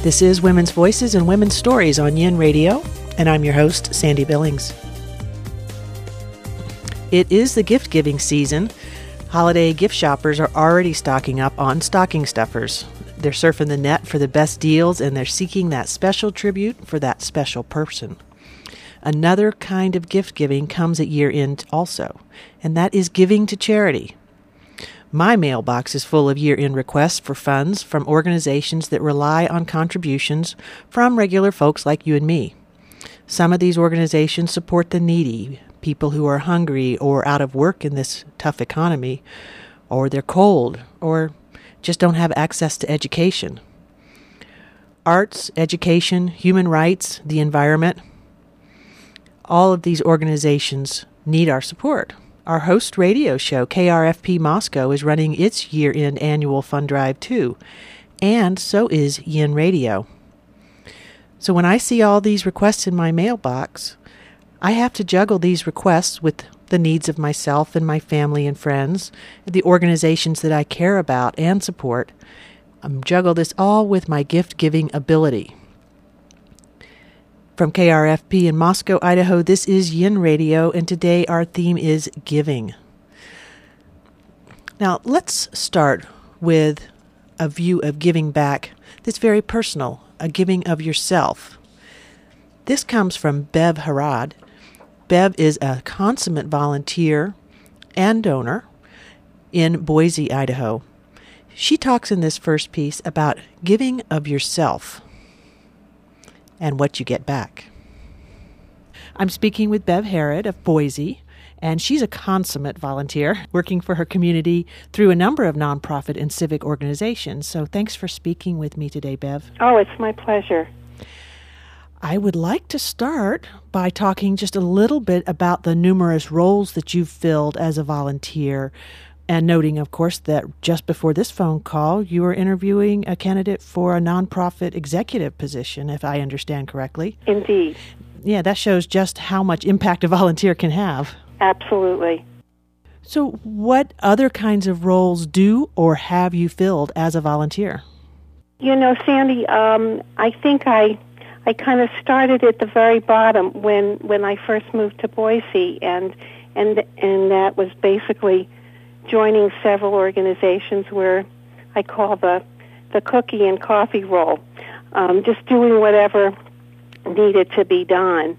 This is Women's Voices and Women's Stories on Yin Radio, and I'm your host, Sandy Billings. It is the gift-giving season. Holiday gift shoppers are already stocking up on stocking stuffers. They're surfing the net for the best deals, and they're seeking that special tribute for that special person. Another kind of gift-giving comes at year-end also, and that is giving to charity. My mailbox is full of year-end requests for funds from organizations that rely on contributions from regular folks like you and me. Some of these organizations support the needy, people who are hungry or out of work in this tough economy, or they're cold, or just don't have access to education. Arts, education, human rights, the environment, all of these organizations need our support. Our host radio show, KRFP Moscow, is running its year-end annual fund drive too, and so is Yin Radio. So when I see all these requests in my mailbox, I have to juggle these requests with the needs of myself and my family and friends, the organizations that I care about and support. Juggle this all with my gift-giving ability. From KRFP in Moscow, Idaho, this is Yin Radio, and today our theme is giving. Now, let's start with a view of giving back that's very personal, a giving of yourself. This comes from Bev Harad. Bev is a consummate volunteer and donor in Boise, Idaho. She talks in this first piece about giving of yourself and what you get back. I'm speaking with Bev Harad of Boise, and she's a consummate volunteer working for her community through a number of nonprofit and civic organizations. So thanks for speaking with me today, Bev. Oh, it's my pleasure. I would like to start by talking just a little bit about the numerous roles that you've filled as a volunteer, and noting, of course, that just before this phone call, you were interviewing a candidate for a nonprofit executive position, if I understand correctly. Indeed. Yeah, that shows just how much impact a volunteer can have. Absolutely. So what other kinds of roles do or have you filled as a volunteer? You know, Sandy, I think I kind of started at the very bottom when I first moved to Boise, and that was basically joining several organizations where I call the cookie and coffee role, just doing whatever needed to be done.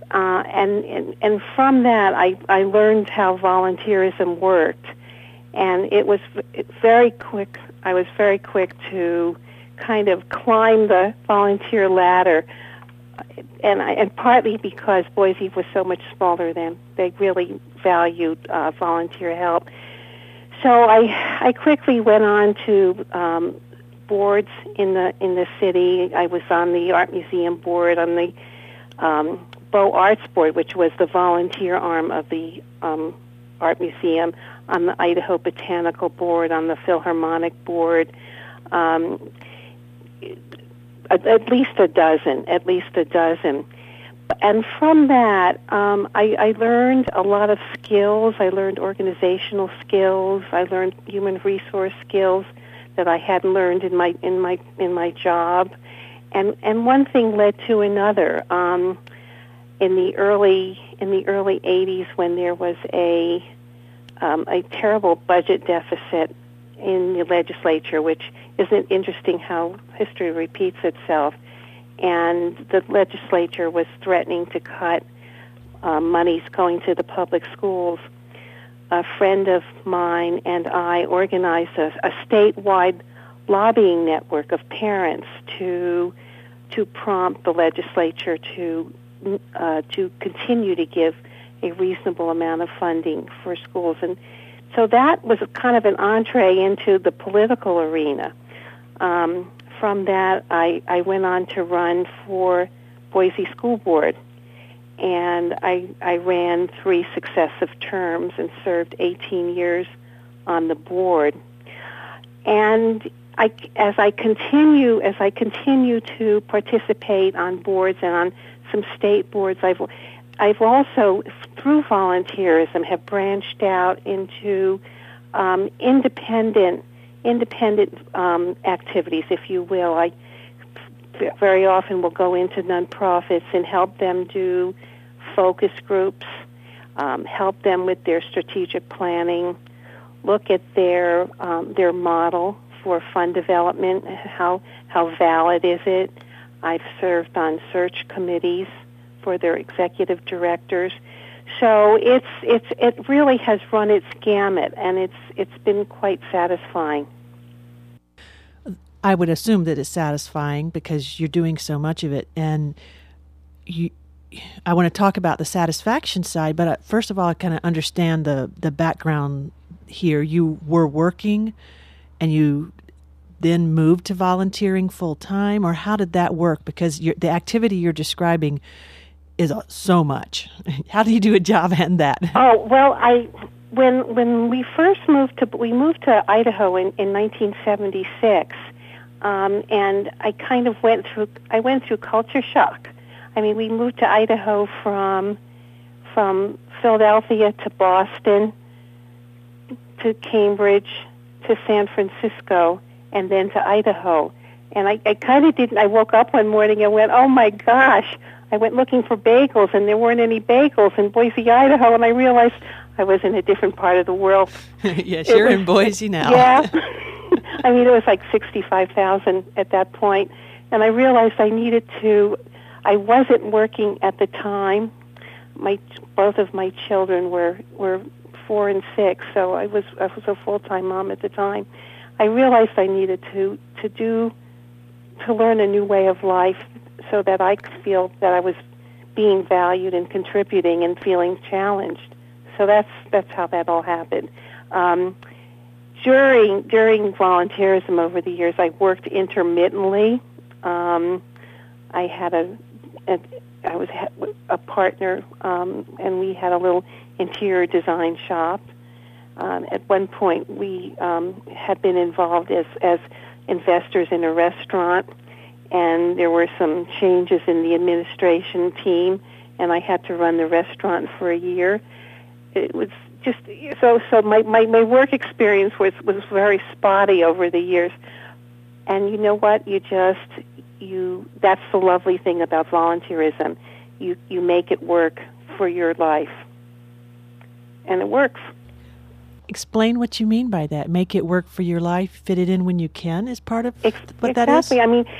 And from that, I learned how volunteerism worked, and it was very quick. I was very quick to kind of climb the volunteer ladder, and partly because Boise was so much smaller then, they really valued volunteer help. So I quickly went on to boards in the city. I was on the Art Museum board, on the Beaux Arts board, which was the volunteer arm of the Art Museum, on the Idaho Botanical board, on the Philharmonic board. At least a dozen. And from that, I learned a lot of skills. I learned organizational skills. I learned human resource skills that I hadn't learned in my job. And one thing led to another. In the early 80s, when there was a terrible budget deficit in the legislature, which isn't interesting how history repeats itself, and the legislature was threatening to cut monies going to the public schools, a friend of mine and I organized a statewide lobbying network of parents to prompt the legislature to continue to give a reasonable amount of funding for schools. And so that was kind of an entree into the political arena. From that, I went on to run for Boise School Board, and I ran 3 successive terms and served 18 years on the board. And as I continue to participate on boards and on some state boards, I've also, through volunteerism, have branched out into independent activities, if you will. very often will go into nonprofits and help them do focus groups, help them with their strategic planning, look at their model for fund development, how valid is it. I've served on search committees for their executive directors. So it really has run its gamut, and it's been quite satisfying. I would assume that it's satisfying because you're doing so much of it, and I want to talk about the satisfaction side, but first of all, I kind of understand the background here. You were working, and you then moved to volunteering full time, or how did that work? Because the activity you're describing is so much. How do you do a job and that? Oh well, when we first moved to Idaho in 1976, and I kind of went through culture shock. I mean, we moved to Idaho from Philadelphia to Boston to Cambridge to San Francisco and then to Idaho. And I kind of didn't. I woke up one morning and went, oh my gosh. I went looking for bagels, and there weren't any bagels in Boise, Idaho, and I realized I was in a different part of the world. Yes, you're in Boise now. Yeah. I mean, it was like 65,000 at that point, and I realized I wasn't working at the time. Both of my children were 4 and 6, so I was a full-time mom at the time. I realized I needed to learn a new way of life so that I could feel that I was being valued and contributing and feeling challenged. So that's how that all happened. During volunteerism over the years, I worked intermittently. I was a partner, and we had a little interior design shop. At one point, we had been involved as investors in a restaurant, and there were some changes in the administration team, and I had to run the restaurant for a year. It was just so my work experience was very spotty over the years. And you know what? That's the lovely thing about volunteerism. You make it work for your life. And it works. Explain what you mean by that. Make it work for your life, fit it in when you can is part of what that is? Exactly. I mean,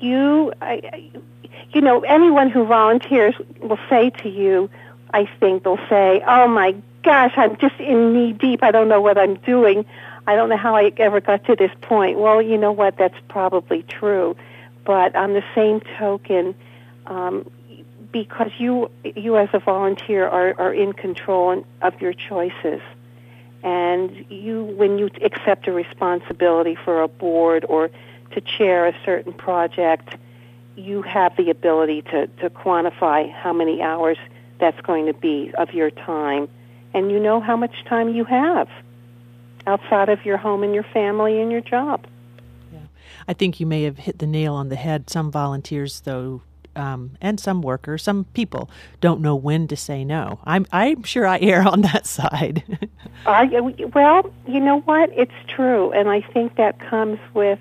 anyone who volunteers will say to you, I think they'll say, oh my gosh, I'm just in knee deep. I don't know what I'm doing. I don't know how I ever got to this point. Well, you know what? That's probably true. But on the same token, because you as a volunteer are in control of your choices, and when you accept a responsibility for a board or to chair a certain project, you have the ability to quantify how many hours that's going to be of your time, and you know how much time you have outside of your home and your family and your job. Yeah, I think you may have hit the nail on the head. Some volunteers, though, and some workers, some people don't know when to say no. I'm sure I err on that side. Well, you know what? It's true, and I think that comes with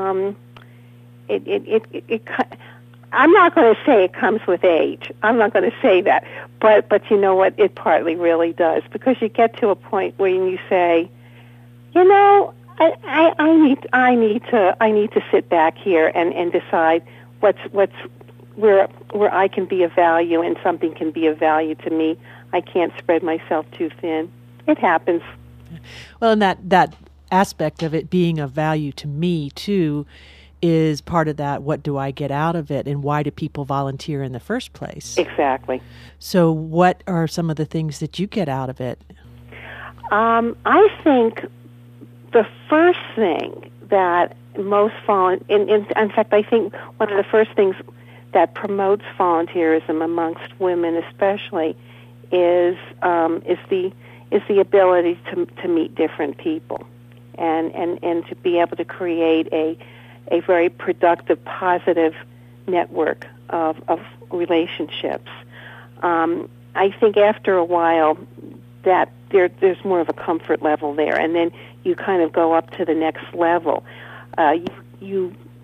I'm not going to say it comes with age. I'm not going to say that, but you know what? It partly really does, because you get to a point where you say, you know, I need to sit back here and decide where I can be of value and something can be of value to me. I can't spread myself too thin. It happens. Well, and that aspect of it being of value to me too is part of that. What do I get out of it, and why do people volunteer in the first place? Exactly. So what are some of the things that you get out of it? I think the first thing that most in fact, I think one of the first things that promotes volunteerism amongst women, especially, is the ability to meet different people, and to be able to create a very productive, positive network of relationships. I think after a while that there's more of a comfort level there, and then you kind of go up to the next level.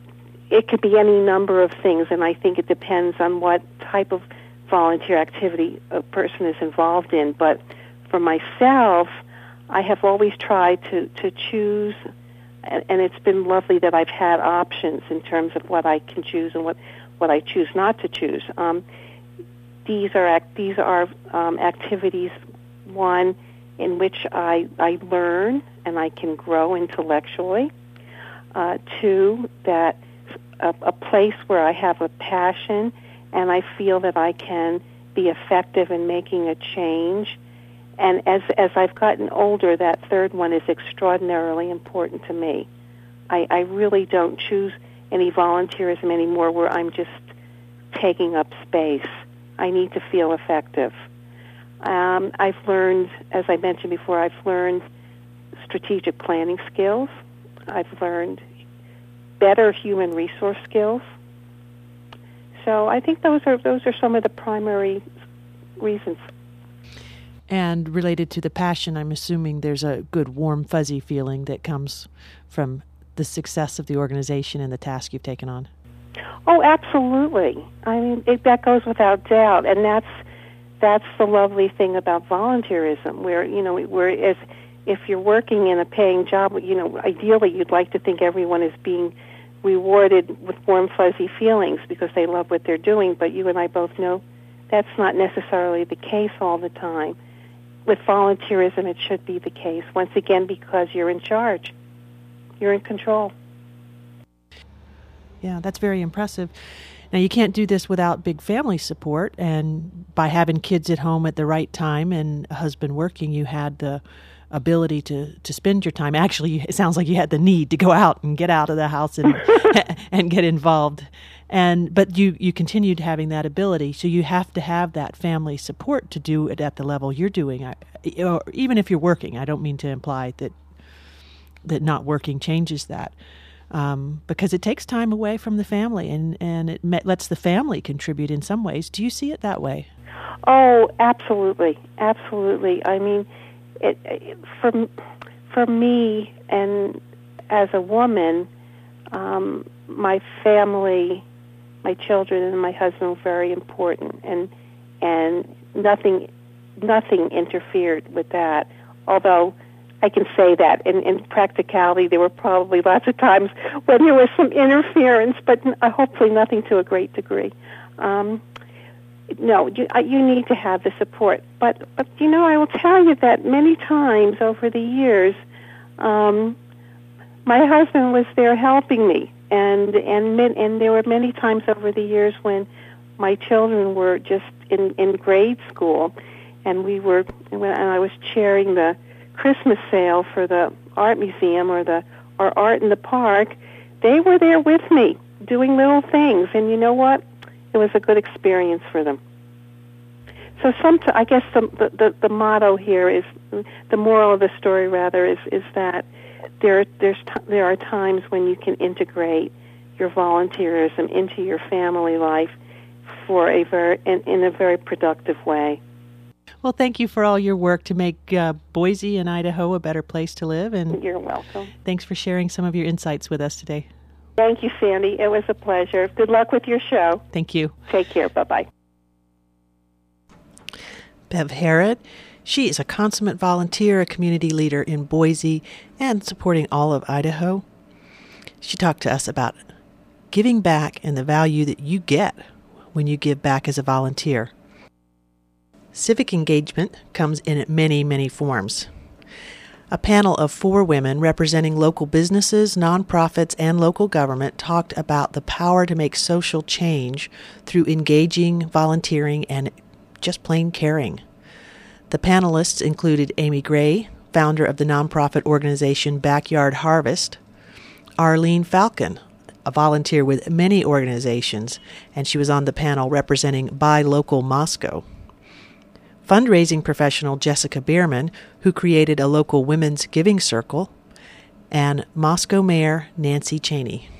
it could be any number of things, and I think it depends on what type of volunteer activity a person is involved in. But for myself, I have always tried to choose, and it's been lovely that I've had options in terms of what I can choose and what I choose not to choose. These are activities, one, in which I learn and I can grow intellectually. Two, that a place where I have a passion and I feel that I can be effective in making a change. And as I've gotten older, that third one is extraordinarily important to me. I really don't choose any volunteerism anymore where I'm just taking up space. I need to feel effective. I've learned, as I mentioned before, I've learned strategic planning skills. I've learned better human resource skills. So I think those are some of the primary reasons. And related to the passion, I'm assuming there's a good, warm, fuzzy feeling that comes from the success of the organization and the task you've taken on. Oh, absolutely. I mean, that goes without doubt, and that's the lovely thing about volunteerism, where if you're working in a paying job, ideally you'd like to think everyone is being rewarded with warm, fuzzy feelings because they love what they're doing, but you and I both know that's not necessarily the case all the time. With volunteerism, it should be the case, once again, because you're in charge. You're in control. Yeah, that's very impressive. Now, you can't do this without big family support, and by having kids at home at the right time and a husband working, you had the ability to spend your time. Actually, it sounds like you had the need to go out and get out of the house and and get involved. But you continued having that ability, so you have to have that family support to do it at the level you're doing. Or even if you're working, I don't mean to imply that not working changes that. Because it takes time away from the family, and it lets the family contribute in some ways. Do you see it that way? Oh, absolutely, absolutely. I mean, for me, and as a woman, my family, my children, and my husband were very important, and nothing interfered with that. Although I can say that in practicality, there were probably lots of times when there was some interference, but hopefully nothing to a great degree. No, you need to have the support. But I will tell you that many times over the years, my husband was there helping me, and there were many times over the years when my children were just in grade school, and when I was chairing the Christmas sale for the art museum or art in the park, they were there with me doing little things, and you know what? It was a good experience for them. So I guess the motto here is, the moral of the story rather is that there are times when you can integrate your volunteerism into your family life in a very productive way. Well, thank you for all your work to make Boise and Idaho a better place to live. And you're welcome. Thanks for sharing some of your insights with us today. Thank you, Sandy. It was a pleasure. Good luck with your show. Thank you. Take care. Bye-bye. Bev Harrod. She is a consummate volunteer, a community leader in Boise, and supporting all of Idaho. She talked to us about giving back and the value that you get when you give back as a volunteer. Civic engagement comes in many, many forms. A panel of 4 women representing local businesses, nonprofits, and local government talked about the power to make social change through engaging, volunteering, and just plain caring. The panelists included Amy Gray, founder of the nonprofit organization Backyard Harvest, Arlene Falcon, a volunteer with many organizations, and she was on the panel representing Buy Local Moscow. Fundraising professional Jessica Bierman, who created a local women's giving circle, and Moscow Mayor Nancy Cheney.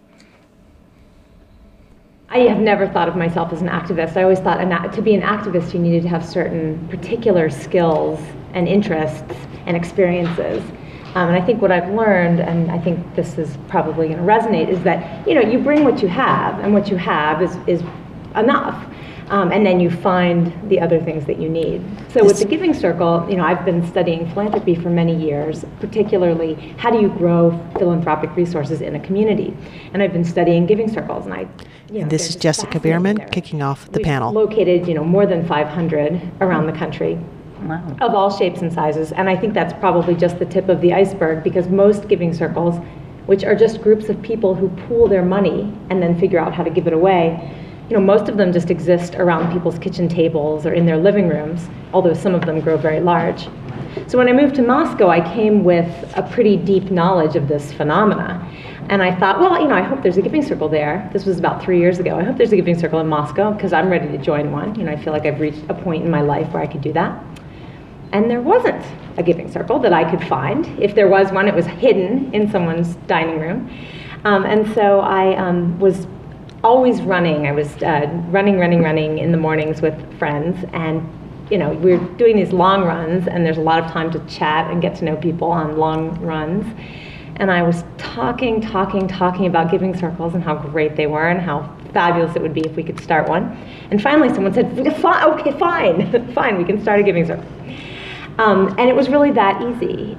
I have never thought of myself as an activist. I always thought to be an activist you needed to have certain particular skills and interests and experiences. And I think what I've learned, and I think this is probably going to resonate, is that, you bring what you have, and what you have is enough. And then you find the other things that you need. So with the Giving Circle, I've been studying philanthropy for many years, particularly how do you grow philanthropic resources in a community. And I've been studying Giving Circles, and this is Jessica Bierman kicking off the panel. Located, more than 500 around the country. Wow. Of all shapes and sizes. And I think that's probably just the tip of the iceberg, because most Giving Circles, which are just groups of people who pool their money and then figure out how to give it away, most of them just exist around people's kitchen tables or in their living rooms, although some of them grow very large. So when I moved to Moscow, I came with a pretty deep knowledge of this phenomena. And I thought, well, I hope there's a Giving Circle there. This was about 3 years ago. I hope there's a Giving Circle in Moscow, because I'm ready to join one. I feel like I've reached a point in my life where I could do that. And there wasn't a Giving Circle that I could find. If there was one, it was hidden in someone's dining room. And so I was always running. I was running in the mornings with friends, and we're doing these long runs, and there's a lot of time to chat and get to know people on long runs. And I was talking about Giving Circles and how great they were and how fabulous it would be if we could start one. And finally someone said, fine, we can start a Giving Circle. And it was really that easy.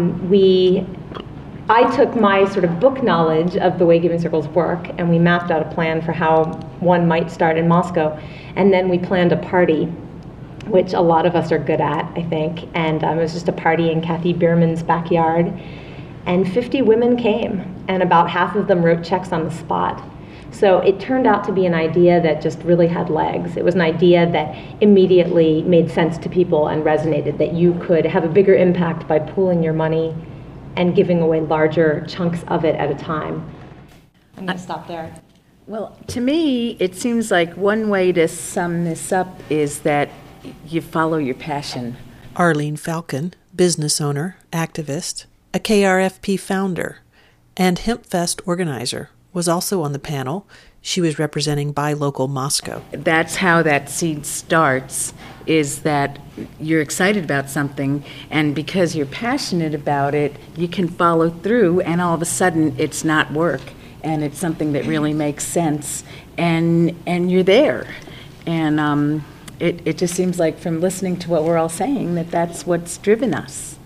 I took my sort of book knowledge of the way Giving Circles work, and we mapped out a plan for how one might start in Moscow. And then we planned a party, which a lot of us are good at, I think. And it was just a party in Kathy Bierman's backyard. And 50 women came, and about half of them wrote checks on the spot. So it turned out to be an idea that just really had legs. It was an idea that immediately made sense to people and resonated, that you could have a bigger impact by pooling your money and giving away larger chunks of it at a time. I'm going to stop there. Well, to me, it seems like one way to sum this up is that you follow your passion. Arlene Falcon, business owner, activist, a KRFP founder, and HempFest organizer, was also on the panel. She was representing Buy Local Moscow. That's how that seed starts, is that you're excited about something, and because you're passionate about it, you can follow through, and all of a sudden it's not work, and it's something that really makes sense, and you're there. And it just seems like, from listening to what we're all saying, that that's what's driven us.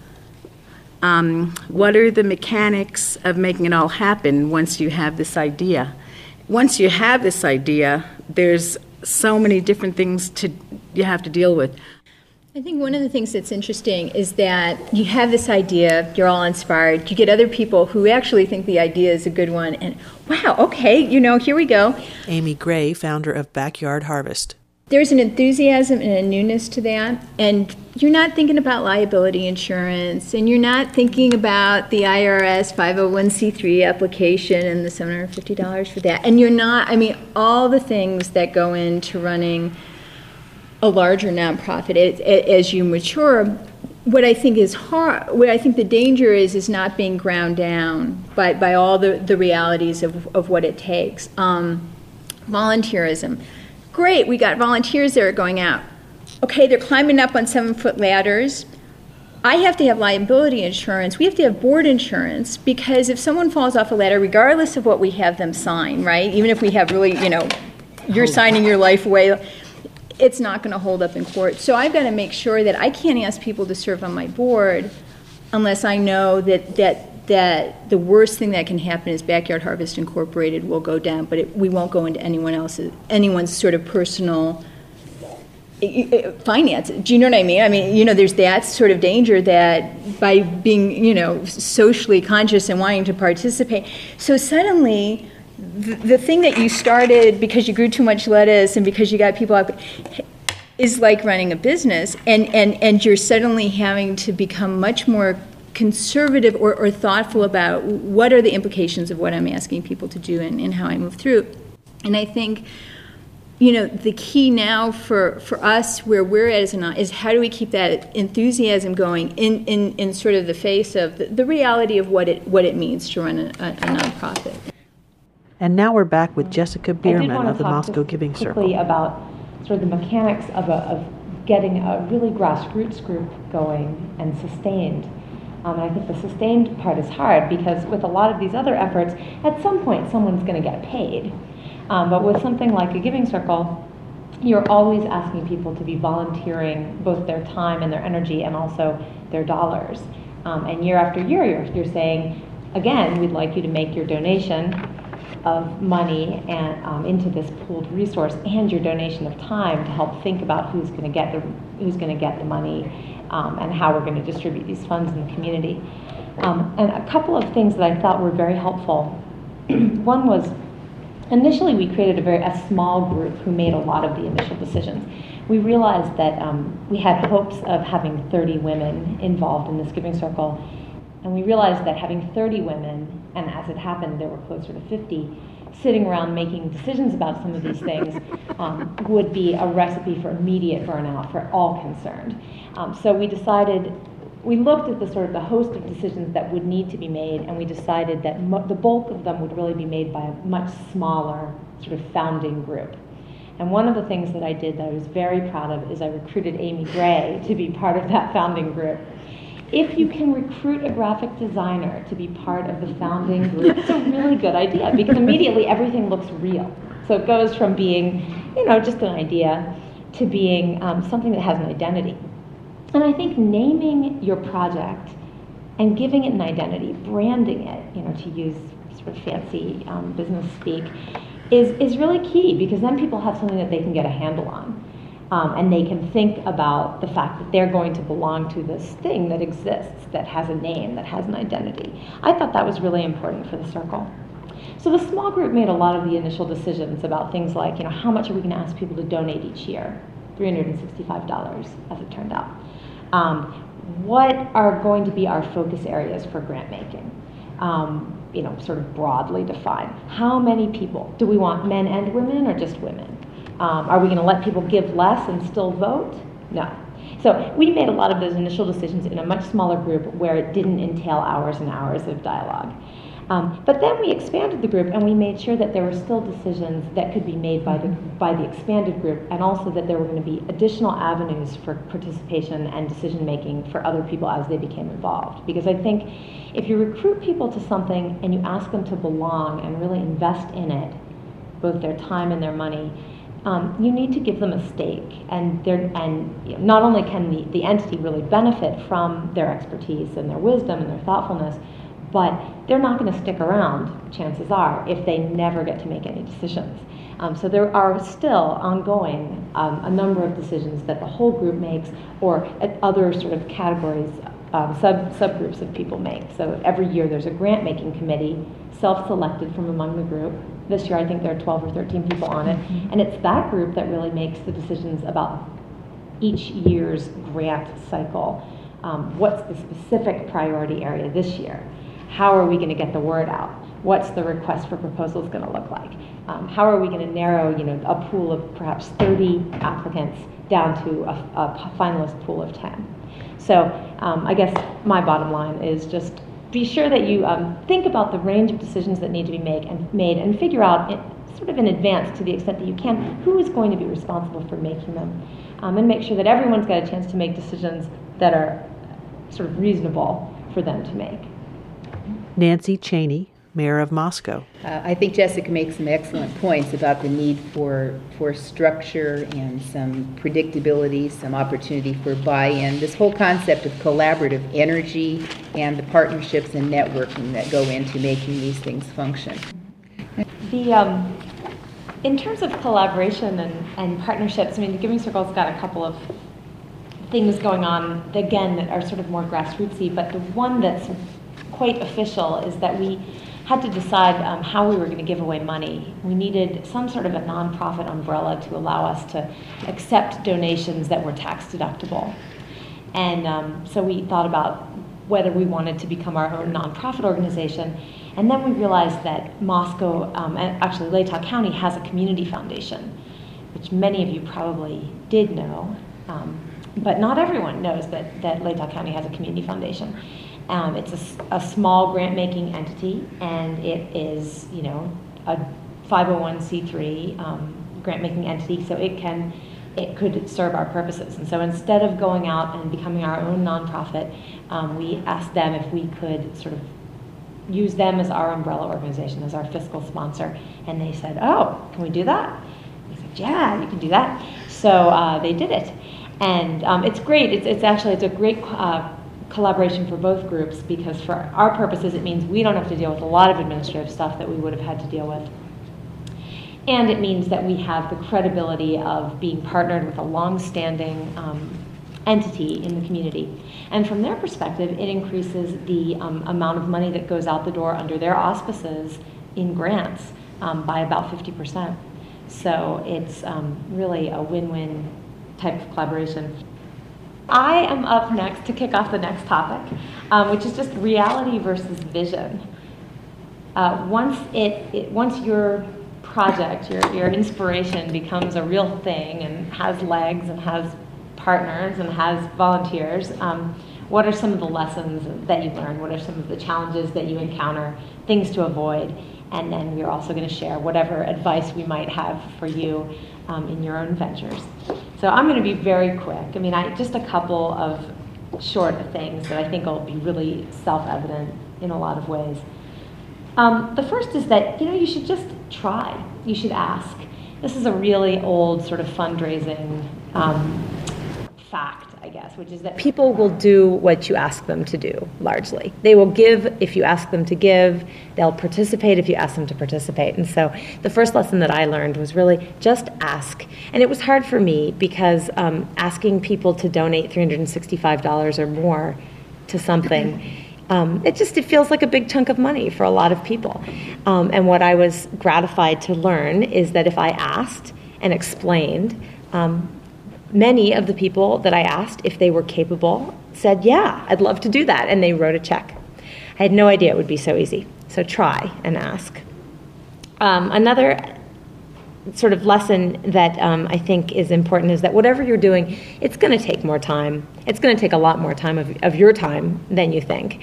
What are the mechanics of making it all happen once you have this idea? Once you have this idea, there's so many different things you have to deal with. I think one of the things that's interesting is that you have this idea, you're all inspired, you get other people who actually think the idea is a good one, and wow, okay, here we go. Amy Gray, founder of Backyard Harvest. There's an enthusiasm and a newness to that, and you're not thinking about liability insurance, and you're not thinking about the IRS 501c3 application and the $750 for that, and you're not, all the things that go into running a larger nonprofit as you mature. What I think is hard, what I think the danger is not being ground down by all the realities of what it takes. Volunteerism. Great, we got volunteers that are going out. Okay, they're climbing up on 7-foot ladders. I have to have liability insurance. We have to have board insurance, because if someone falls off a ladder, regardless of what we have them sign, right? Even if we have really, you're signing your life away, it's not going to hold up in court. So I've got to make sure that I can't ask people to serve on my board unless I know that the worst thing that can happen is Backyard Harvest Incorporated will go down, but we won't go into anyone's sort of personal finance. Do you know what I mean? There's that sort of danger that by being, socially conscious and wanting to participate. So suddenly, the thing that you started because you grew too much lettuce and because you got people out is like running a business, and you're suddenly having to become much more conservative or thoughtful about what are the implications of what I'm asking people to do and how I move through. And I think, the key now for us where we're at is how do we keep that enthusiasm going in sort of the face of the reality of what it means to run a nonprofit. And now we're back with Jessica Bierman of the Moscow Giving Circle. Quickly about sort of the mechanics of getting a really grassroots group going and sustained. And I think the sustained part is hard because with a lot of these other efforts, at some point someone's going to get paid. But with something like a Giving Circle, you're always asking people to be volunteering both their time and their energy and also their dollars. And year after year, you're saying, again, we'd like you to make your donation of money and into this pooled resource and your donation of time to help think about who's going to get the money and how we're going to distribute these funds in the community. And a couple of things that I thought were very helpful. One was, initially we created a small group who made a lot of the initial decisions. We realized that we had hopes of having 30 women involved in this Giving Circle, and we realized that having 30 women, and as it happened there were closer to 50, sitting around making decisions about some of these things would be a recipe for immediate burnout for all concerned. So we looked at the host of decisions that would need to be made, and we decided that the bulk of them would really be made by a much smaller sort of founding group. And one of the things that I did that I was very proud of is I recruited Amy Gray to be part of that founding group. If you can recruit a graphic designer to be part of the founding group, it's a really good idea because immediately everything looks real. So it goes from being, just an idea to being something that has an identity. And I think naming your project and giving it an identity, branding it, to use sort of fancy business speak, is really key because then people have something that they can get a handle on. And they can think about the fact that they're going to belong to this thing that exists, that has a name, that has an identity. I thought that was really important for the circle. So the small group made a lot of the initial decisions about things like, how much are we going to ask people to donate each year? $365, as it turned out. What are going to be our focus areas for grant making? Sort of broadly defined. How many people? Do we want men and women or just women? Are we going to let people give less and still vote? No. So we made a lot of those initial decisions in a much smaller group where it didn't entail hours and hours of dialogue. But then we expanded the group and we made sure that there were still decisions that could be made by the expanded group, and also that there were going to be additional avenues for participation and decision making for other people as they became involved. Because I think if you recruit people to something and you ask them to belong and really invest in it, both their time and their money, you need to give them a stake, and not only can the entity really benefit from their expertise and their wisdom and their thoughtfulness, but they're not going to stick around, chances are, if they never get to make any decisions. So there are still ongoing a number of decisions that the whole group makes, or other sort of categories, subgroups of people make. So every year there's a grant-making committee, self-selected from among the group. This year I think there are 12 or 13 people on it, and it's that group that really makes the decisions about each year's grant cycle. What's the specific priority area this year? How are we going to get the word out? What's the request for proposals going to look like? How are we going to narrow, a pool of perhaps 30 applicants down to a finalist pool of 10? So I guess my bottom line is just be sure that you think about the range of decisions that need to be made and figure out sort of in advance, to the extent that you can, who is going to be responsible for making them, and make sure that everyone's got a chance to make decisions that are sort of reasonable for them to make. Nancy Cheney, Mayor of Moscow. I think Jessica makes some excellent points about the need for structure and some predictability, some opportunity for buy-in. This whole concept of collaborative energy and the partnerships and networking that go into making these things function. In terms of collaboration and partnerships, the Giving Circle's got a couple of things going on, again, that are sort of more grassrootsy, but the one that's quite official is that we had to decide how we were going to give away money. We needed some sort of a nonprofit umbrella to allow us to accept donations that were tax deductible. And so we thought about whether we wanted to become our own nonprofit organization. And then we realized that Moscow, and actually Latah County, has a community foundation, which many of you probably did know, but not everyone knows that Latah County has a community foundation. It's a small grant-making entity, and it is, a 501c3 grant-making entity, so it it could serve our purposes. And so instead of going out and becoming our own nonprofit, we asked them if we could sort of use them as our umbrella organization, as our fiscal sponsor. And they said, oh, can we do that? We said, yeah, you can do that. So they did it. And it's great. It's a great collaboration for both groups, because for our purposes it means we don't have to deal with a lot of administrative stuff that we would have had to deal with. And it means that we have the credibility of being partnered with a long-standing entity in the community. And from their perspective, it increases the amount of money that goes out the door under their auspices in grants by about 50%. So it's really a win-win type of collaboration. I am up next to kick off the next topic, which is just reality versus vision. Once your project, your inspiration becomes a real thing and has legs and has partners and has volunteers, what are some of the lessons that you've learned? What are some of the challenges that you encounter, things to avoid? And then we're also going to share whatever advice we might have for you in your own ventures. So I'm going to be very quick. I mean, just a couple of short things that I think will be really self-evident in a lot of ways. The first is that, you should just try. You should ask. This is a really old sort of fundraising fact, I guess, which is that people will do what you ask them to do, largely. They will give if you ask them to give. They'll participate if you ask them to participate. And so the first lesson that I learned was really just ask. And it was hard for me because asking people to donate $365 or more to something, it feels like a big chunk of money for a lot of people. And what I was gratified to learn is that if I asked and explained, many of the people that I asked if they were capable said, yeah, I'd love to do that, and they wrote a check. I had no idea it would be so easy. So try and ask. Another sort of lesson that I think is important is that whatever you're doing, it's going to take more time. It's going to take a lot more time of your time than you think.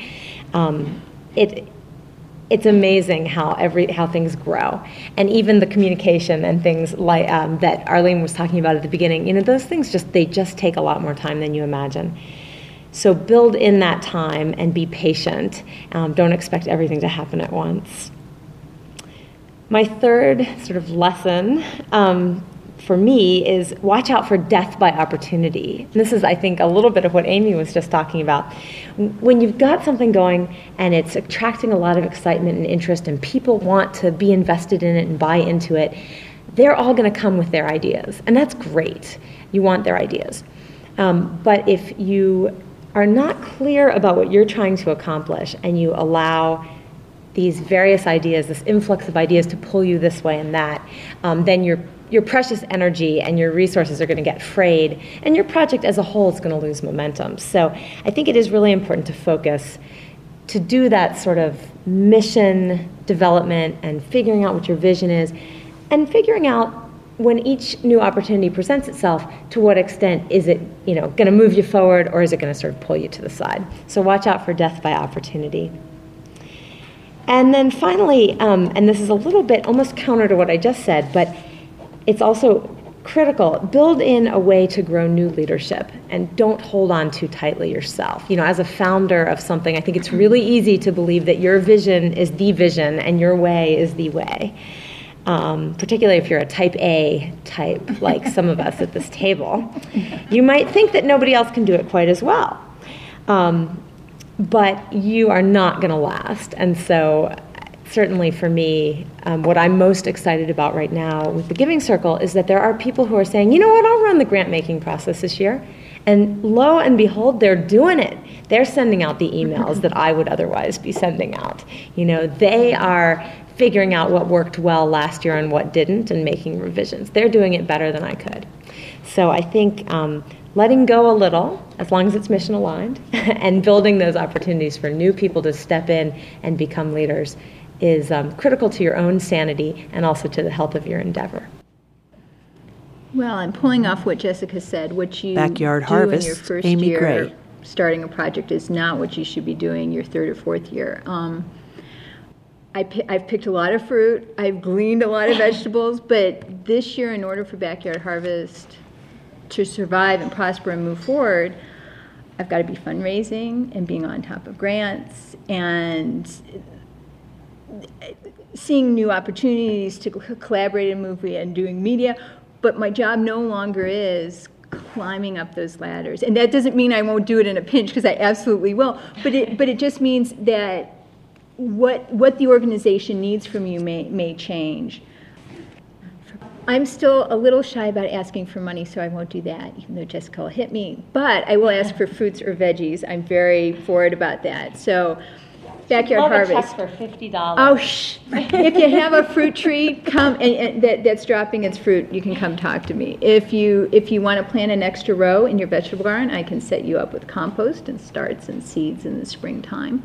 It's amazing how things grow, and even the communication and things like that Arlene was talking about at the beginning. Those things they just take a lot more time than you imagine. So build in that time and be patient. Don't expect everything to happen at once. My third sort of lesson for me is watch out for death by opportunity. And this is, I think, a little bit of what Amy was just talking about. When you've got something going and it's attracting a lot of excitement and interest and people want to be invested in it and buy into it, they're all going to come with their ideas. And that's great. You want their ideas. But if you are not clear about what you're trying to accomplish and you allow these various ideas, this influx of ideas to pull you this way and that, then your precious energy and your resources are going to get frayed, and your project as a whole is going to lose momentum. So I think it is really important to focus, to do that sort of mission development and figuring out what your vision is, and figuring out when each new opportunity presents itself, to what extent is it going to move you forward, or is it going to sort of pull you to the side. So watch out for death by opportunity. And then finally, and this is a little bit almost counter to what I just said, but it's also critical, build in a way to grow new leadership, and don't hold on too tightly yourself. As a founder of something, I think it's really easy to believe that your vision is the vision and your way is the way, particularly if you're a type A type, like some of us at this table. You might think that nobody else can do it quite as well, but you are not going to last. And so certainly for me, what I'm most excited about right now with the Giving Circle is that there are people who are saying, you know what, I'll run the grant-making process this year. And lo and behold, they're doing it. They're sending out the emails that I would otherwise be sending out. They are figuring out what worked well last year and what didn't and making revisions. They're doing it better than I could. So I think letting go a little, as long as it's mission aligned, and building those opportunities for new people to step in and become leaders is critical to your own sanity and also to the health of your endeavor. Well, I'm pulling off what Jessica said. What you Backyard do Harvest, in your first Amy year Gray. starting a project is not what you should be doing your third or fourth year. I've picked a lot of fruit. I've gleaned a lot of vegetables. But this year, in order for Backyard Harvest to survive and prosper and move forward, I've got to be fundraising and being on top of grants and seeing new opportunities to collaborate in movie and doing media. But my job no longer is climbing up those ladders. And that doesn't mean I won't do it in a pinch, because I absolutely will. But it just means that what the organization needs from you may change. I'm still a little shy about asking for money, so I won't do that, even though Jessica will hit me. But I will ask for fruits or veggies. I'm very forward about that. So, backyard harvest. Check for $50. Oh, shh! If you have a fruit tree, come and that's dropping its fruit. You can come talk to me. If you want to plant an extra row in your vegetable garden, I can set you up with compost and starts and seeds in the springtime.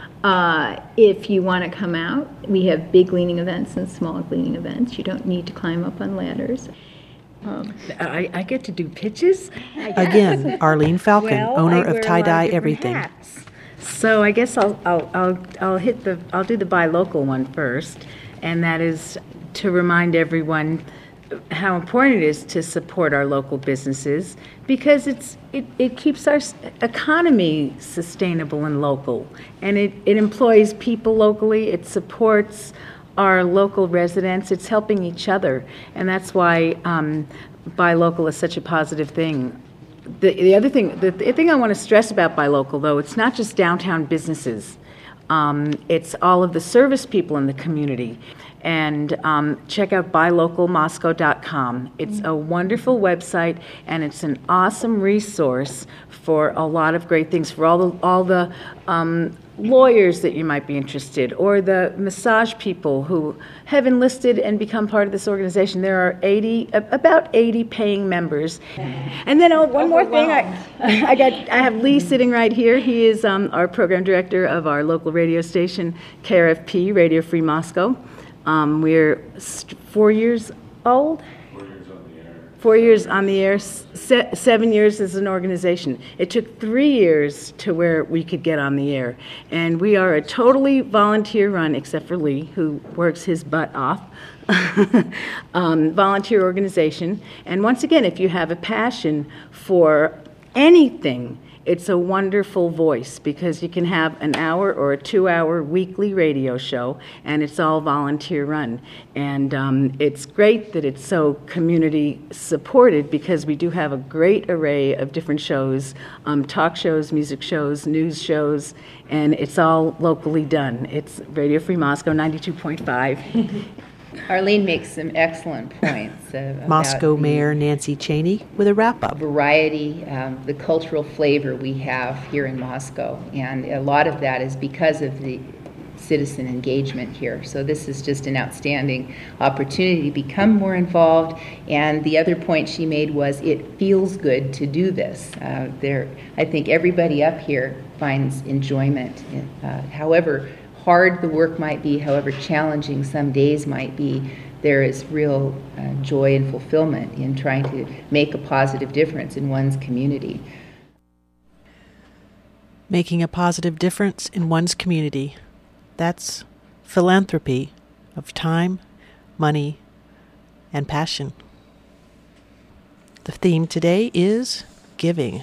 If you want to come out, we have big gleaning events and small gleaning events. You don't need to climb up on ladders. I get to do pitches? Again, Arlene Falcon, owner of Tie Dye Everything. Hats. So I guess I'll do the buy local one first, and that is to remind everyone how important it is to support our local businesses, because it keeps our economy sustainable and local, and it employs people locally, it supports our local residents, it's helping each other, and that's why buy local is such a positive thing. The other thing, the thing I want to stress about buy local, though, it's not just downtown businesses. It's all of the service people in the community. And check out buylocalmoscow.com. It's a wonderful website, and it's an awesome resource for a lot of great things, for all the lawyers that you might be interested, or the massage people who have enlisted and become part of this organization. There are about 80 paying members. And then one more thing, I have Lee sitting right here. He is our program director of our local radio station, KRFP, Radio Free Moscow. We're 4 years old. 4 years on the air, 7 years as an organization. It took 3 years to where we could get on the air. And we are a totally volunteer run, except for Lee, who works his butt off, volunteer organization. And once again, if you have a passion for anything, it's a wonderful voice, because you can have an hour or a 2-hour weekly radio show, and it's all volunteer run. And it's great that it's so community supported, because we do have a great array of different shows, talk shows, music shows, news shows, and it's all locally done. It's Radio Free Moscow 92.5. Arlene makes some excellent points. Moscow Mayor Nancy Cheney with a wrap-up. Variety, the cultural flavor we have here in Moscow, and a lot of that is because of the citizen engagement here. So this is just an outstanding opportunity to become more involved. And the other point she made was it feels good to do this. I think everybody up here finds enjoyment, however hard the work might be, however challenging some days might be, there is real joy and fulfillment in trying to make a positive difference in one's community. Making a positive difference in one's community. That's philanthropy of time, money, and passion. The theme today is giving.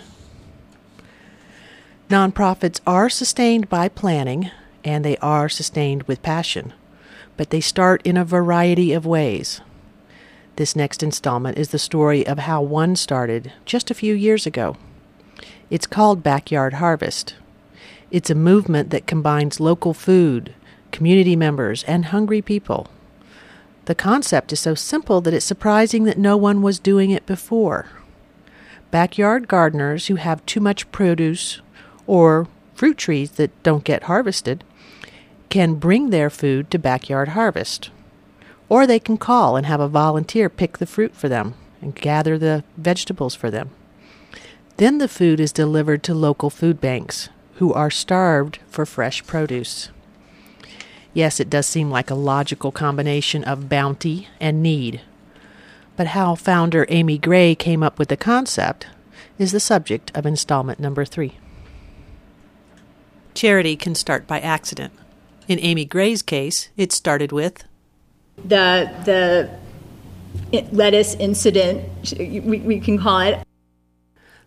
Nonprofits are sustained by planning, and they are sustained with passion, but they start in a variety of ways. This next installment is the story of how one started just a few years ago. It's called Backyard Harvest. It's a movement that combines local food, community members, and hungry people. The concept is so simple that it's surprising that no one was doing it before. Backyard gardeners who have too much produce or fruit trees that don't get harvested can bring their food to Backyard Harvest. Or they can call and have a volunteer pick the fruit for them and gather the vegetables for them. Then the food is delivered to local food banks, who are starved for fresh produce. Yes, it does seem like a logical combination of bounty and need. But how founder Amy Gray came up with the concept is the subject of installment number 3. Charity can start by accident. In Amy Gray's case, it started with the lettuce incident, we can call it.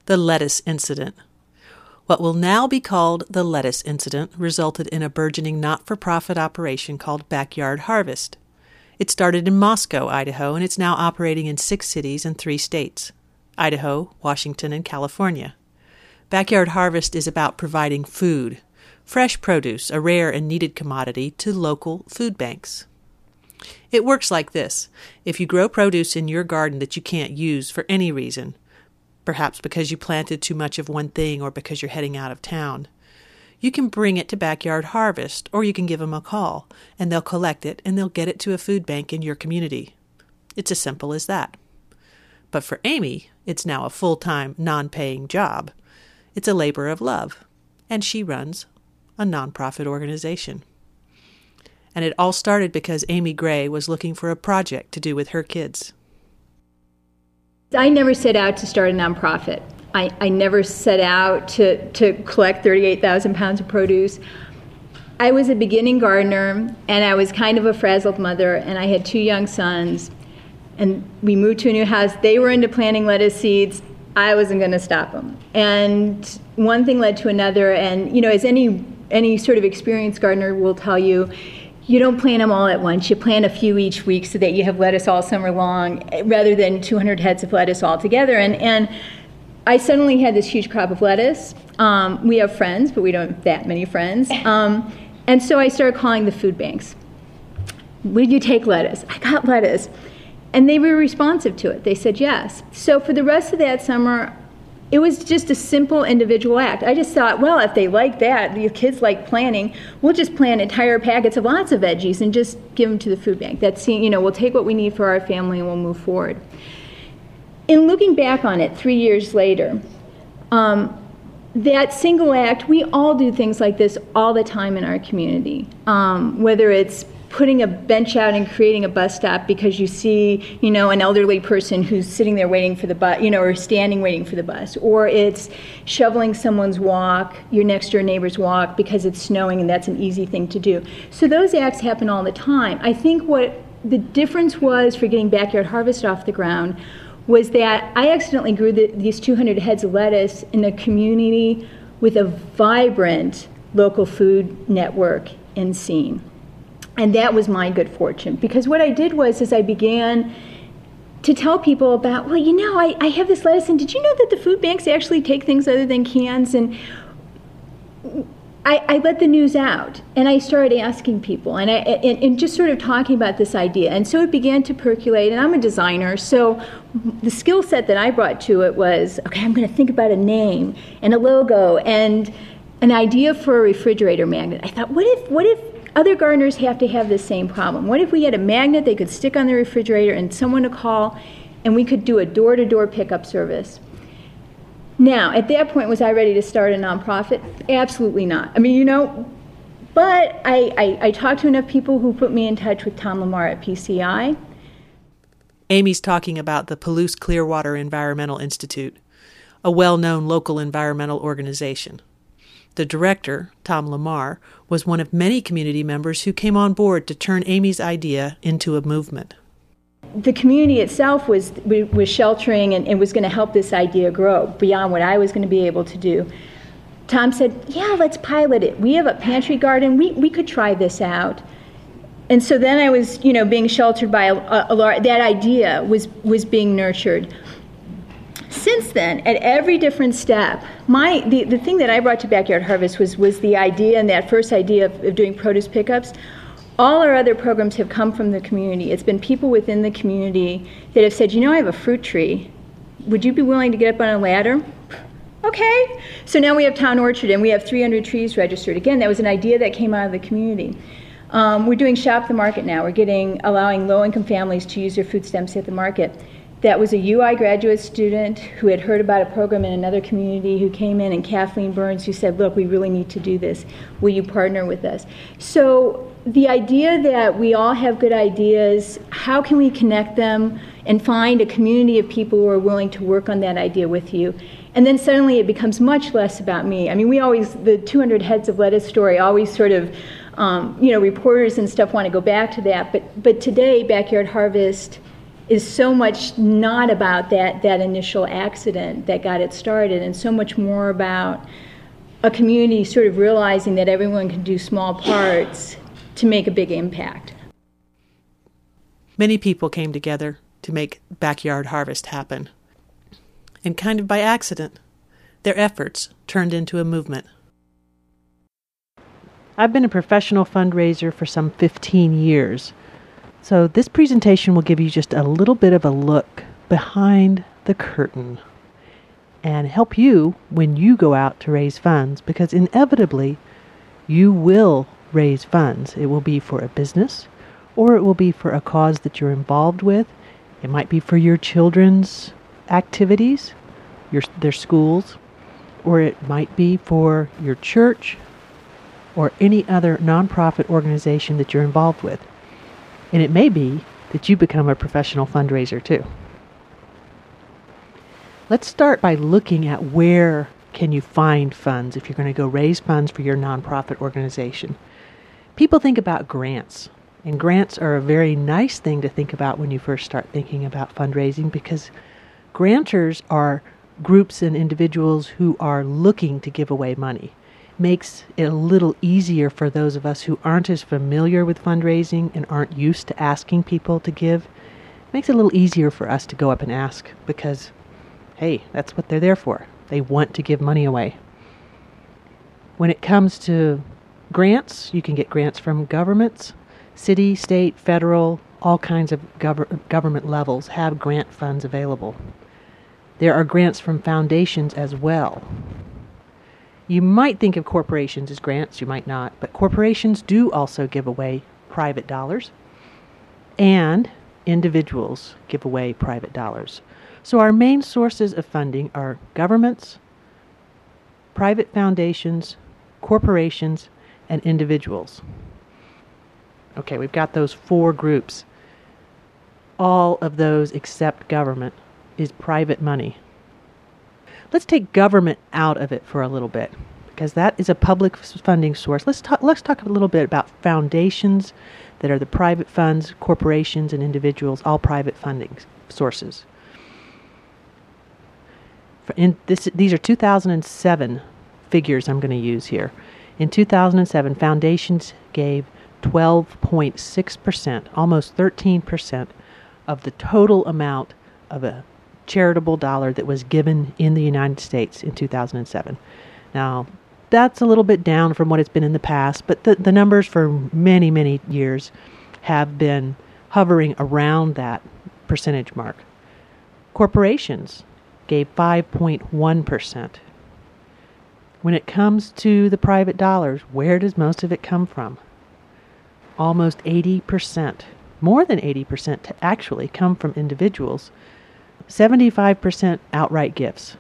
the lettuce incident. What will now be called the lettuce incident resulted in a burgeoning not-for-profit operation called Backyard Harvest. It started in Moscow, Idaho, and it's now operating in 6 cities and 3 states: Idaho, Washington, and California. Backyard Harvest is about providing food, fresh produce, a rare and needed commodity, to local food banks. It works like this. If you grow produce in your garden that you can't use for any reason, perhaps because you planted too much of one thing or because you're heading out of town, you can bring it to Backyard Harvest, or you can give them a call, and they'll collect it and they'll get it to a food bank in your community. It's as simple as that. But for Amy, it's now a full-time, non-paying job. It's a labor of love, and she runs a nonprofit organization. And it all started because Amy Gray was looking for a project to do with her kids. I never set out to start a nonprofit. I never set out to collect 38,000 pounds of produce. I was a beginning gardener, and I was kind of a frazzled mother, and I had 2 young sons, and we moved to a new house. They were into planting lettuce seeds. I wasn't going to stop them. And one thing led to another, and as any sort of experienced gardener will tell you, you don't plant them all at once. You plant a few each week so that you have lettuce all summer long, rather than 200 heads of lettuce all together. And I suddenly had this huge crop of lettuce. We have friends, but we don't have that many friends. And so I started calling the food banks. Would you take lettuce? I got lettuce. And they were responsive to it. They said yes. So for the rest of that summer, it was just a simple individual act. I just thought, well, if they like that, the kids like planting, we'll just plant entire packets of lots of veggies and just give them to the food bank. We'll take what we need for our family and we'll move forward. In looking back on it 3 years later, that single act, we all do things like this all the time in our community, whether it's putting a bench out and creating a bus stop because you see, an elderly person who's sitting there waiting for the bus, or standing waiting for the bus, or it's shoveling someone's walk, your next door neighbor's walk, because it's snowing and that's an easy thing to do. So those acts happen all the time. I think what the difference was for getting Backyard Harvest off the ground was that I accidentally grew these 200 heads of lettuce in a community with a vibrant local food network and scene. And that was my good fortune, because what I did was I began to tell people about, I have this lettuce, and did you know that the food banks actually take things other than cans? And I let the news out, and I started asking people, and just sort of talking about this idea. And so it began to percolate, and I'm a designer, so the skill set that I brought to it was, okay, I'm going to think about a name and a logo and an idea for a refrigerator magnet. I thought, what if other gardeners have to have the same problem? What if we had a magnet they could stick on the refrigerator and someone to call, and we could do a door-to-door pickup service? Now, at that point, was I ready to start a nonprofit? Absolutely not. But I talked to enough people who put me in touch with Tom Lamar at PCI. Amy's talking about the Palouse Clearwater Environmental Institute, a well-known local environmental organization. The director, Tom Lamar, was one of many community members who came on board to turn Amy's idea into a movement. The community itself was sheltering and was going to help this idea grow beyond what I was going to be able to do. Tom said, yeah, let's pilot it. We have a pantry garden. We could try this out. And so then I was, being sheltered by that idea was being nurtured. Since then, at every different step, the thing that I brought to Backyard Harvest was the idea, and that first idea of doing produce pickups. All our other programs have come from the community. It's been people within the community that have said, I have a fruit tree. Would you be willing to get up on a ladder? Okay. So now we have Town Orchard, and we have 300 trees registered. Again, that was an idea that came out of the community. We're doing Shop the Market now. We're allowing low-income families to use their food stamps at the market. That was a UI graduate student who had heard about a program in another community who came in, and Kathleen Burns, who said, look, we really need to do this. Will you partner with us? So the idea that we all have good ideas, how can we connect them and find a community of people who are willing to work on that idea with you? And then suddenly it becomes much less about me. The 200 heads of lettuce story always sort of, reporters and stuff want to go back to that. But today, Backyard Harvest is so much not about that initial accident that got it started, and so much more about a community sort of realizing that everyone can do small parts to make a big impact. Many people came together to make Backyard Harvest happen. And kind of by accident, their efforts turned into a movement. I've been a professional fundraiser for some 15 years, so this presentation will give you just a little bit of a look behind the curtain and help you when you go out to raise funds, because inevitably you will raise funds. It will be for a business, or it will be for a cause that you're involved with. It might be for your children's activities, their schools, or it might be for your church or any other nonprofit organization that you're involved with. And it may be that you become a professional fundraiser too. Let's start by looking at where can you find funds if you're going to go raise funds for your nonprofit organization. People think about grants, and grants are a very nice thing to think about when you first start thinking about fundraising, because grantors are groups and individuals who are looking to give away money. Makes it a little easier for those of us who aren't as familiar with fundraising and aren't used to asking people to give. Makes it a little easier for us to go up and ask, because, hey, that's what they're there for. They want to give money away. When it comes to grants, you can get grants from governments, city, state, federal, all kinds of government levels have grant funds available. There are grants from foundations as well. You might think of corporations as grants, you might not, but corporations do also give away private dollars, and individuals give away private dollars. So our main sources of funding are governments, private foundations, corporations, and individuals. Okay, we've got those four groups. All of those except government is private money. Let's take government out of it for a little bit, because that is a public funding source. Let's talk a little bit about foundations that are the private funds, corporations, and individuals, all private funding sources. These are 2007 figures I'm going to use here. In 2007, foundations gave 12.6%, almost 13% of the total amount of a charitable dollar that was given in the United States in 2007. Now, that's a little bit down from what it's been in the past, but the numbers for many, many years have been hovering around that percentage mark. Corporations gave 5.1%. When it comes to the private dollars, where does most of it come from? Almost 80%, more than 80% to actually come from individuals. 75% outright gifts.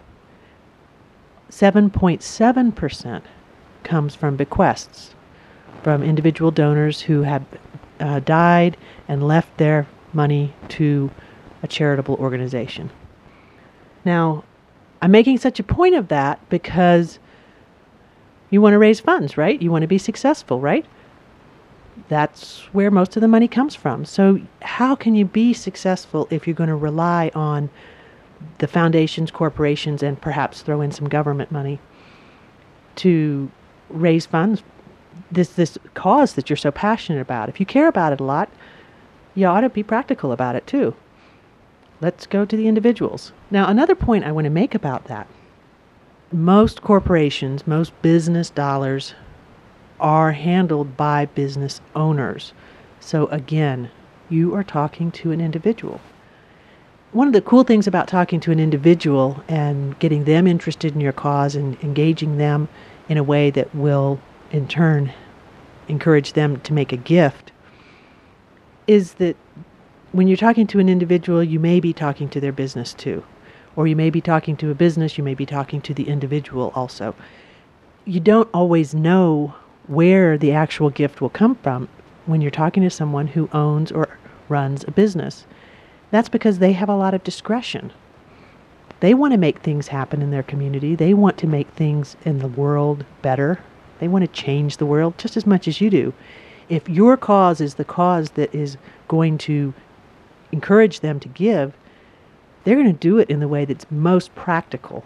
7.7% comes from bequests, from individual donors who have died and left their money to a charitable organization. Now, I'm making such a point of that because you want to raise funds, right? You want to be successful, right? That's where most of the money comes from. So how can you be successful if you're going to rely on the foundations, corporations, and perhaps throw in some government money to raise funds? This cause that you're so passionate about. If you care about it a lot, you ought to be practical about it too. Let's go to the individuals. Now, another point I want to make about that. Most corporations, most business dollars are handled by business owners. So again, you are talking to an individual. One of the cool things about talking to an individual and getting them interested in your cause and engaging them in a way that will, in turn, encourage them to make a gift is that when you're talking to an individual, you may be talking to their business too. Or you may be talking to a business, you may be talking to the individual also. You don't always know where the actual gift will come from when you're talking to someone who owns or runs a business. That's because they have a lot of discretion. They want to make things happen in their community. They want to make things in the world better. They want to change the world just as much as you do. If your cause is the cause that is going to encourage them to give, they're going to do it in the way that's most practical.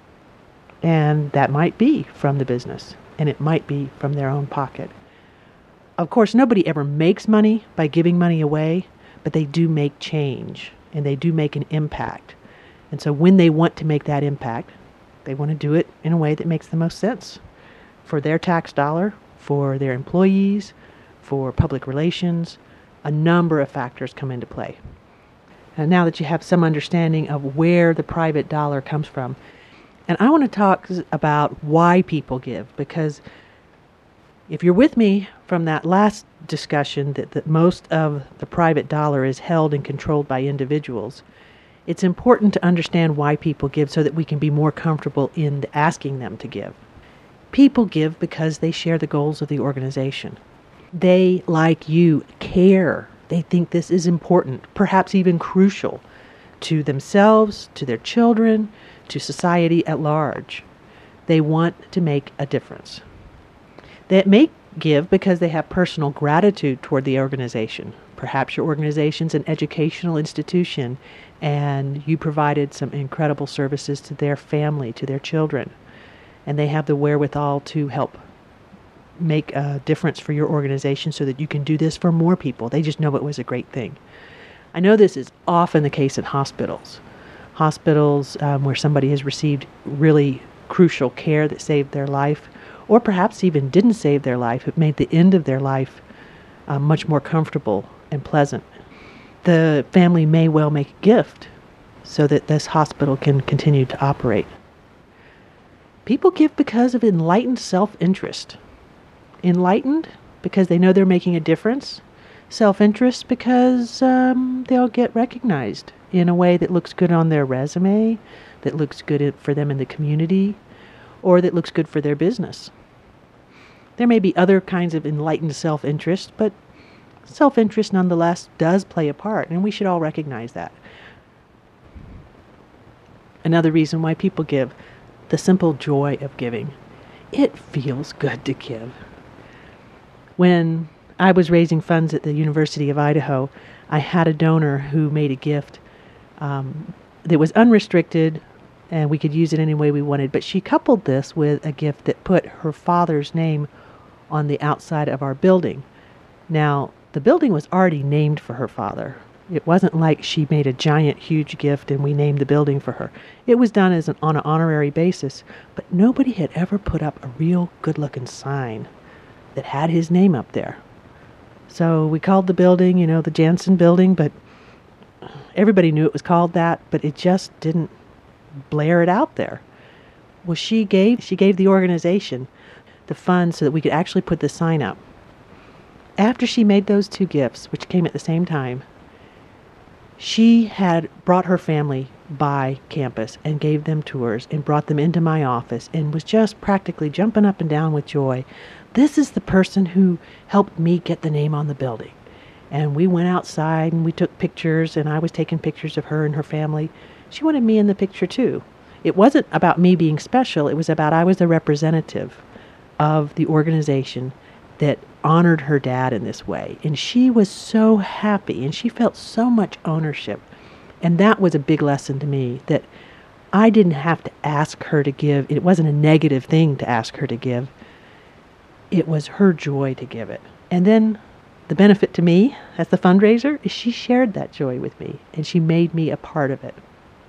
And that might be from the business, and it might be from their own pocket. Of course, nobody ever makes money by giving money away, but they do make change, and they do make an impact. And so when they want to make that impact, they want to do it in a way that makes the most sense for their tax dollar, for their employees, for public relations. A number of factors come into play. And now that you have some understanding of where the private dollar comes from, and I want to talk about why people give, because if you're with me from that last discussion that most of the private dollar is held and controlled by individuals, it's important to understand why people give so that we can be more comfortable in asking them to give. People give because they share the goals of the organization. They, like you, care. They think this is important, perhaps even crucial, to themselves, to their children, to society at large. They want to make a difference. They may give because they have personal gratitude toward the organization. Perhaps your organization's an educational institution and you provided some incredible services to their family, to their children, and they have the wherewithal to help make a difference for your organization so that you can do this for more people. They just know it was a great thing. I know this is often the case in hospitals. Hospitals where somebody has received really crucial care that saved their life, or perhaps even didn't save their life, it made the end of their life much more comfortable and pleasant. The family may well make a gift so that this hospital can continue to operate. People give because of enlightened self-interest. Enlightened because they know they're making a difference. Self-interest because they'll get recognized in a way that looks good on their resume, that looks good for them in the community, or that looks good for their business. There may be other kinds of enlightened self-interest, but self-interest nonetheless does play a part, and we should all recognize that. Another reason why people give, the simple joy of giving. It feels good to give. When I was raising funds at the University of Idaho, I had a donor who made a gift that was unrestricted, and we could use it any way we wanted, but she coupled this with a gift that put her father's name on the outside of our building. Now, the building was already named for her father. It wasn't like she made a giant, huge gift and we named the building for her. It was done on an honorary basis, but nobody had ever put up a real good-looking sign that had his name up there. So we called the building, the Jansen Building, but everybody knew it was called that, but it just didn't blare it out there. Well, she gave the organization the funds so that we could actually put the sign up. After she made those two gifts, which came at the same time, she had brought her family by campus and gave them tours and brought them into my office and was just practically jumping up and down with joy. This is the person who helped me get the name on the building. And we went outside and we took pictures, and I was taking pictures of her and her family. She wanted me in the picture too. It wasn't about me being special. It was about I was the representative of the organization that honored her dad in this way. And she was so happy and she felt so much ownership. And that was a big lesson to me, that I didn't have to ask her to give. It wasn't a negative thing to ask her to give. It was her joy to give it. And then the benefit to me as the fundraiser is she shared that joy with me and she made me a part of it.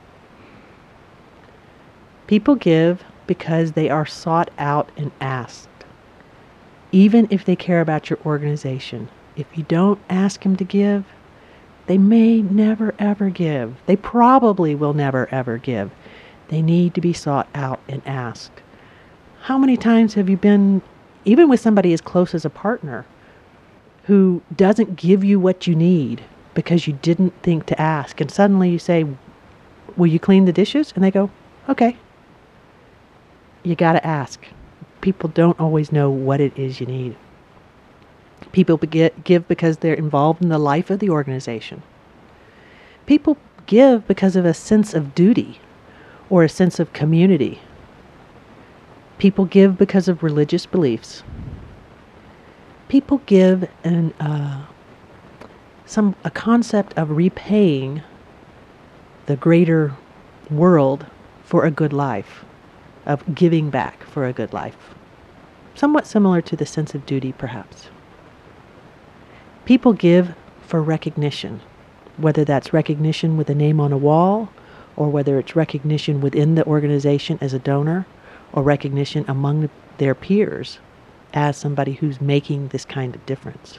People give because they are sought out and asked. Even if they care about your organization, if you don't ask them to give, they may never ever give. They probably will never ever give. They need to be sought out and asked. How many times have you been, even with somebody as close as a partner, who doesn't give you what you need because you didn't think to ask, and suddenly you say, will you clean the dishes? And they go, okay. You got to ask. People don't always know what it is you need. People give because they're involved in the life of the organization. People give because of a sense of duty or a sense of community. People give because of religious beliefs. People give a concept of repaying the greater world for a good life, of giving back for a good life. Somewhat similar to the sense of duty, perhaps. People give for recognition, whether that's recognition with a name on a wall, or whether it's recognition within the organization as a donor, or recognition among their peers as somebody who's making this kind of difference.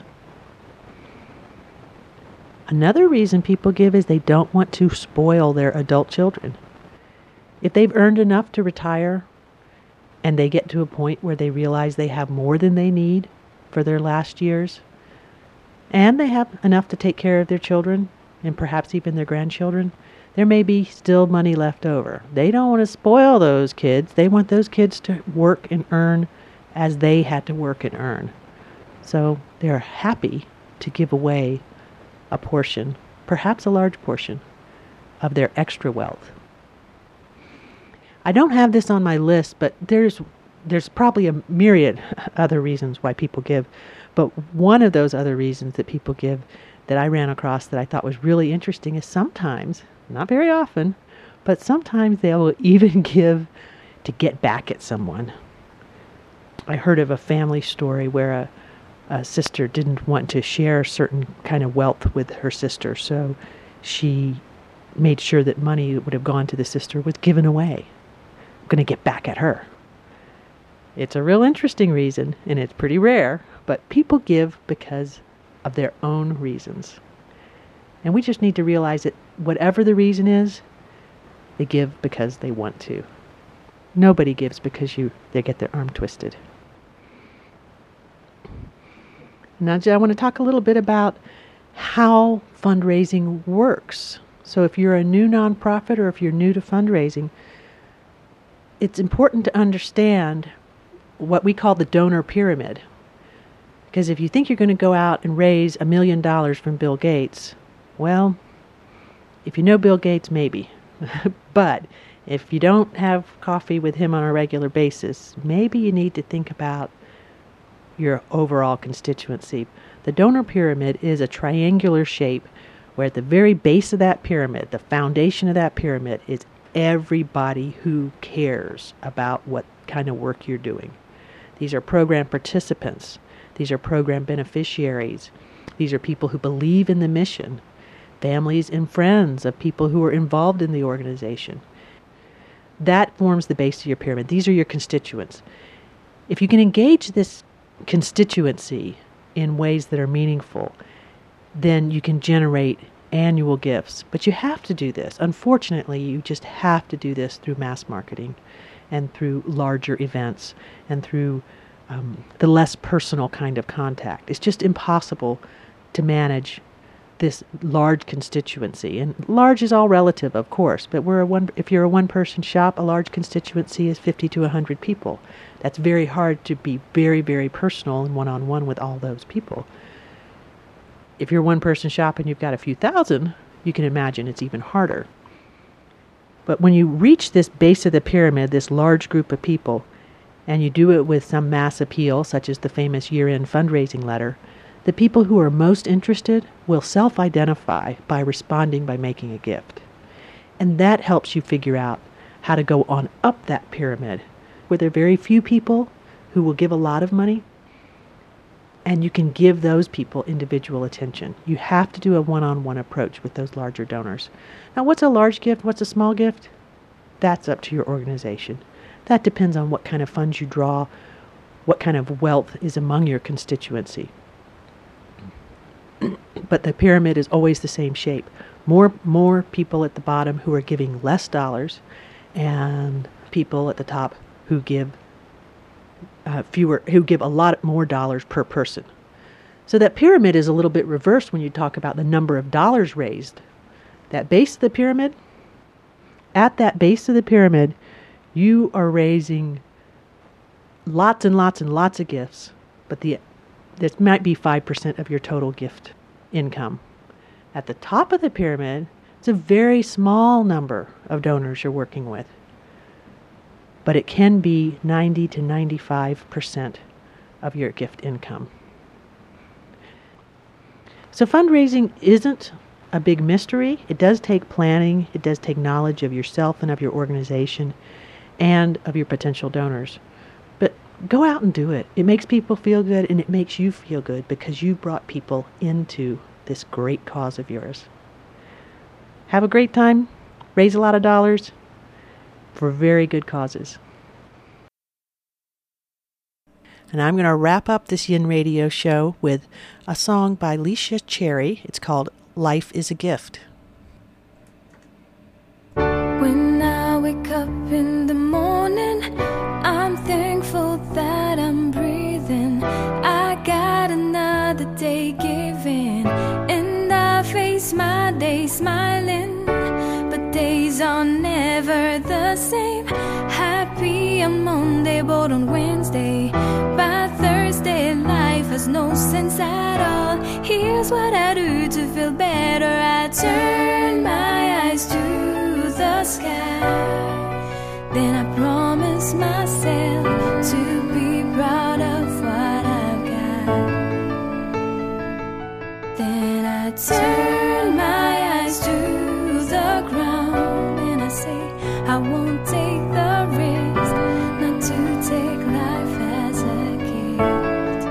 Another reason people give is they don't want to spoil their adult children. If they've earned enough to retire and they get to a point where they realize they have more than they need for their last years, and they have enough to take care of their children and perhaps even their grandchildren, there may be still money left over. They don't want to spoil those kids. They want those kids to work and earn as they had to work and earn. So they're happy to give away a portion, perhaps a large portion, of their extra wealth. I don't have this on my list, but there's probably a myriad other reasons why people give. But one of those other reasons that people give that I ran across that I thought was really interesting is sometimes, not very often, but sometimes they will even give to get back at someone. I heard of a family story where a sister didn't want to share certain kind of wealth with her sister, so she made sure that money that would have gone to the sister was given away. I'm going to get back at her. It's a real interesting reason, and it's pretty rare, but people give because of their own reasons. And we just need to realize that whatever the reason is, they give because they want to. Nobody gives because they get their arm twisted. Now, I want to talk a little bit about how fundraising works. So if you're a new nonprofit or if you're new to fundraising, it's important to understand what we call the donor pyramid. Because if you think you're going to go out and raise $1 million from Bill Gates, well, if you know Bill Gates, maybe. But if you don't have coffee with him on a regular basis, maybe you need to think about your overall constituency. The donor pyramid is a triangular shape where at the very base of that pyramid, the foundation of that pyramid, is everybody who cares about what kind of work you're doing. These are program participants. These are program beneficiaries. These are people who believe in the mission, families and friends of people who are involved in the organization. That forms the base of your pyramid. These are your constituents. If you can engage this constituency in ways that are meaningful, then you can generate annual gifts. But you have to do this. Unfortunately, you just have to do this through mass marketing and through larger events and through the less personal kind of contact. It's just impossible to manage this large constituency. And large is all relative, of course, but if you're a one-person shop, a large constituency is 50 to 100 people. That's very hard to be very, very personal and one-on-one with all those people. If you're a one-person shop and you've got a few thousand, you can imagine it's even harder. But when you reach this base of the pyramid, this large group of people, and you do it with some mass appeal, such as the famous year-end fundraising letter, the people who are most interested will self-identify by responding by making a gift. And that helps you figure out how to go on up that pyramid, where there are very few people who will give a lot of money, and you can give those people individual attention. You have to do a one-on-one approach with those larger donors. Now, what's a large gift? What's a small gift? That's up to your organization. That depends on what kind of funds you draw, what kind of wealth is among your constituency. But the pyramid is always the same shape. More people at the bottom who are giving less dollars, and people at the top who give who give a lot more dollars per person. So that pyramid is a little bit reversed when you talk about the number of dollars raised. That base of the pyramid, at that base of the pyramid, you are raising lots and lots and lots of gifts, but this might be 5% of your total gift income. At the top of the pyramid, it's a very small number of donors you're working with, but it can be 90 to 95% of your gift income. So fundraising isn't a big mystery. It does take planning. It does take knowledge of yourself and of your organization and of your potential donors. But go out and do it. It makes people feel good, and it makes you feel good because you brought people into this great cause of yours. Have a great time. Raise a lot of dollars for very good causes. And I'm going to wrap up this Yin Radio show with a song by Leisha Cherry. It's called Life is a Gift. When I wake up in the morning, I'm thankful that I'm breathing. I got another day given, and I face my day smiling. But days are never the same. Happy on Monday, but on Wednesday, by Thursday, life has no sense at all. Here's what I do to feel better. I turn my eyes to the sky. Then I promise myself to be proud of what I've got. Then I turn my eyes to the ground, and I say I won't take the risk not to take life as a gift.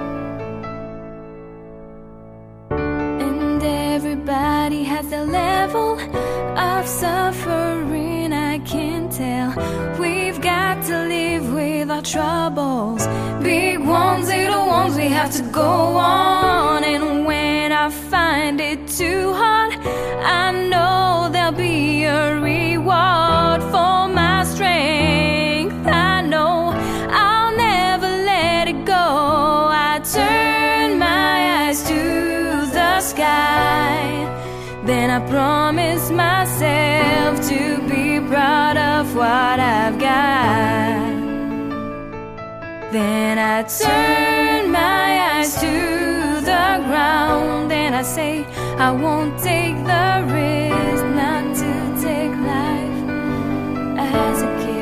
And everybody has their level of suffering, I can tell. We've got to live with our troubles, big ones, little ones, we have to go on. And when I find it too hard, I know there'll be a reward for my strength. I know I'll never let it go. I turn my eyes to the sky. Then I promise myself to be proud of what I've got. Then I turn my eyes to the ground, and I say I won't take the risk not to take life as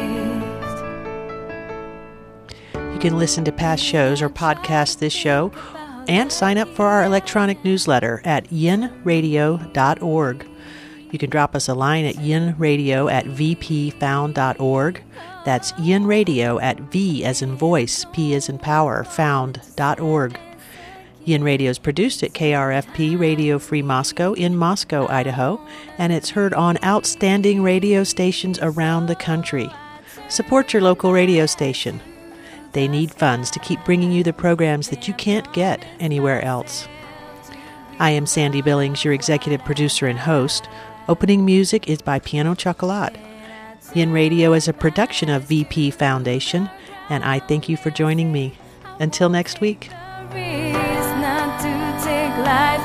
a gift. You can listen to past shows or podcast this show and sign up for our electronic newsletter at yinradio.org. You can drop us a line at yinradio@vpfound.org. That's yinradio at V as in voice, P as in power, found.org. Yin Radio is produced at KRFP Radio Free Moscow in Moscow, Idaho, and it's heard on outstanding radio stations around the country. Support your local radio station. They need funds to keep bringing you the programs that you can't get anywhere else. I am Sandy Billings, your executive producer and host. Opening music is by Piano Chocolat. Yin Radio is a production of VP Foundation, and I thank you for joining me. Until next week. Not to take life